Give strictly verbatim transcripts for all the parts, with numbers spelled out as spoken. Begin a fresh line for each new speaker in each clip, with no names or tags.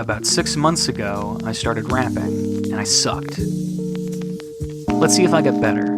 About six months ago, I started rapping, and I sucked. Let's see if I get better.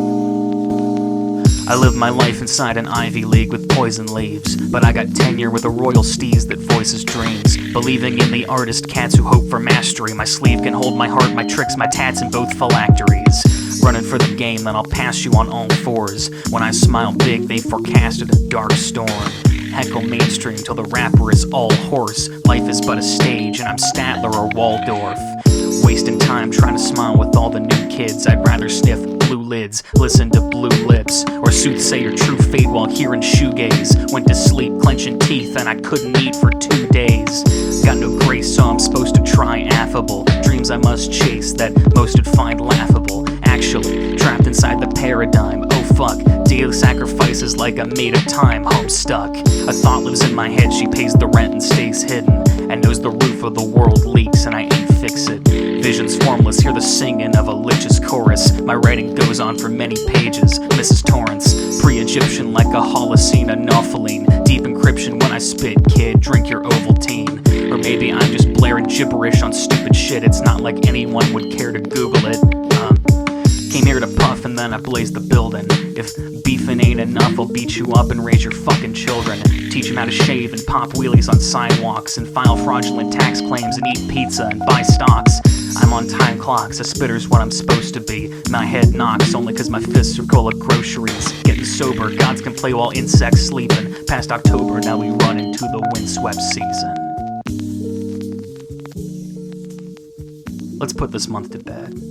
I live my life inside an Ivy League with poison leaves, but I got tenure with a royal steez that voices dreams. Believing in the artist cats who hope for mastery. My sleeve can hold my heart, my tricks, my tats in both phylacteries. Running for the game, then I'll pass you on all fours. When I smile big, they forecasted a dark storm. Heckle mainstream till the rapper is all horse. Life is but a stage, and I'm Statler or Waldorf. Wasting time trying to smile with all the new kids. I'd rather sniff blue lids, listen to blue lips, or soothsay your true fate while hearing shoegaze. Went to sleep clenching teeth and I couldn't eat for two days. Got no grace, so I'm supposed to try affable. Dreams I must chase that most would find laughable. Actually, trapped inside the paradigm, oh fuck. Daily sacrifices like I'm made of time, home stuck. A thought lives in my head, she pays the rent and stays hidden, and knows the roof of the world leaks and I ain't fix it. Visions formless, hear the singing of a lich's chorus. My writing goes on for many pages, Missus Torrance. Pre-Egyptian like a Holocene, a Nephilim. Deep encryption when I spit, kid, drink your Ovaltine. Or maybe I'm just blaring gibberish on stupid shit. It's not like anyone would care to Google it. uh, Came here to puff and then I blaze the building. If beefing ain't enough, I'll beat you up and raise your fucking children. Teach them how to shave and pop wheelies on sidewalks, and file fraudulent tax claims and eat pizza and buy stocks. I'm on time clocks, a spitter's what I'm supposed to be. My head knocks only cause my fists are full of groceries. Getting sober, gods can play while insects sleeping. Past October, now we run into the windswept season. Let's put this month to bed.